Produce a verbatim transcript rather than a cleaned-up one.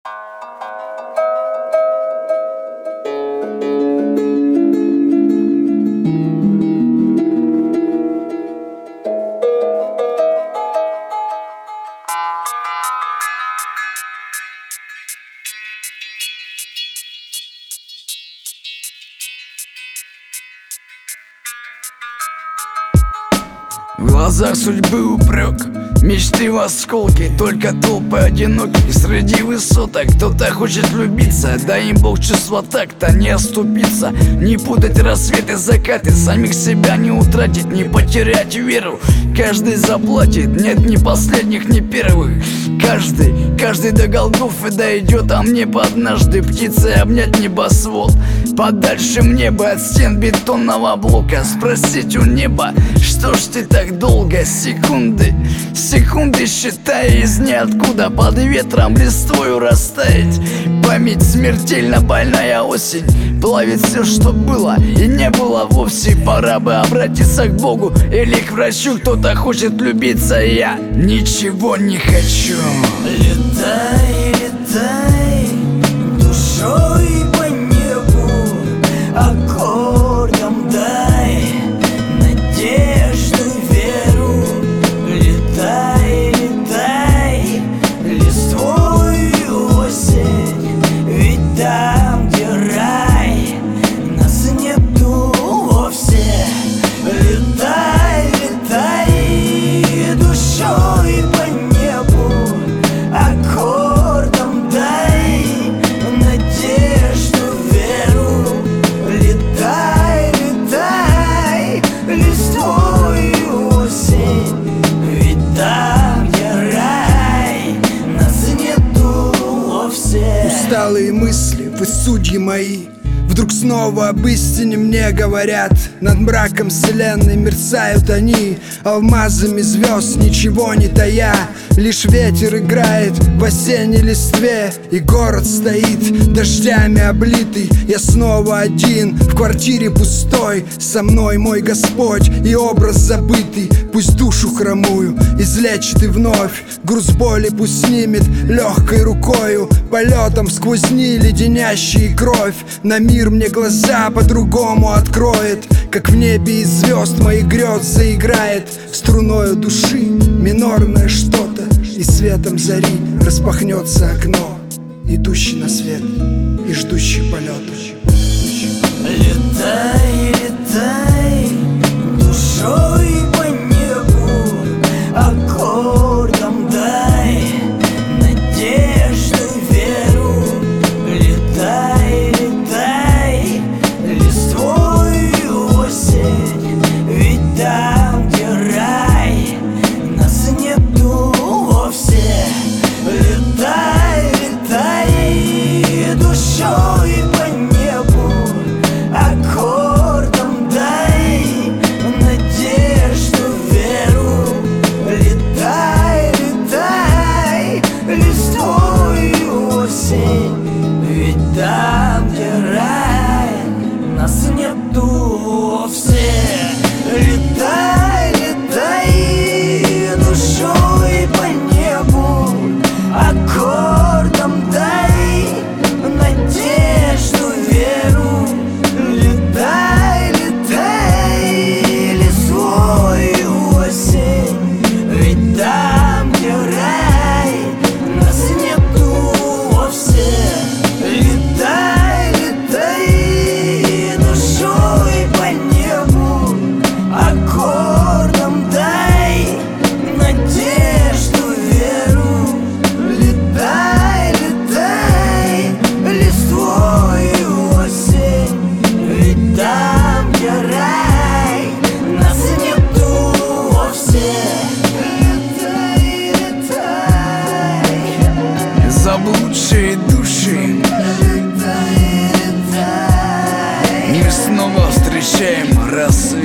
В глазах судьбы упрек, мечты в осколке, только толпы одиноких среди высоток. Кто-то хочет влюбиться, дай им Бог чувства такта, не оступиться, не путать рассветы, закаты, самих себя не утратить, не потерять веру. Каждый заплатит, нет ни последних, ни первых. Каждый, каждый до Голгофы дойдет, а мне бы однажды птицей обнять небосвод. Подальше мне бы от стен бетонного блока спросить у неба: что ж ты так долго? Секунды, секунды считай из ниоткуда, под ветром листвою растаять. Память смертельно больная осень плавит все, что было и не было вовсе. Пора бы обратиться к Богу или к врачу. Кто-то хочет влюбиться, я ничего не хочу. Летай, летай душой по небу, аккордом дай надежду, веру. Летай, летай листвою осень, ведь там, где рай, нас нету вовсе. Летай, летай душой по небу, аккордом дай надежду, веру. Летай, летай листвою осень, ведь там, где рай, нас нету вовсе. Усталые мысли, вы судьи мои, вдруг снова об истине мне говорят. Над мраком вселенной мерцают они алмазами звезд, ничего не тая. Лишь ветер играет в осенней листве, и город стоит дождями облитый. Я снова один в квартире пустой, со мной мой Господь и образ забытый. Пусть душу хромую излечит и вновь груз боли пусть снимет легкой рукою. Полетом сквозь дни леденящие кровь на мир мне глаза по-другому откроет. Как в небе из звезд моих грез заиграет струною души минорное что-то, и светом зари распахнется окно, идущий на свет и ждущий полета. Летай, летай душой по небу, аккордом дай надежду, веру. Летай, летай листвою осень, ведь там, где рай, нас нету вовсе. Летай, летай душой по небу, аккордом дай надежду, веру. Летай, летай листвою осень, ведь там, где рай, нас нету вовсе. Летай, летай душой по небу, аккордом дай надежду, веру. Летай, летай листвою осень, ведь там, где рай, нас нету вовсе. Летай, летай душой по небу, аккордом дай надежду, веру. Летай, летай листвою осень, ведь там, где рай, нас нету вовсе. Летай, летай, Заблудшие души, летай, летай. мы снова встречаем рассвет.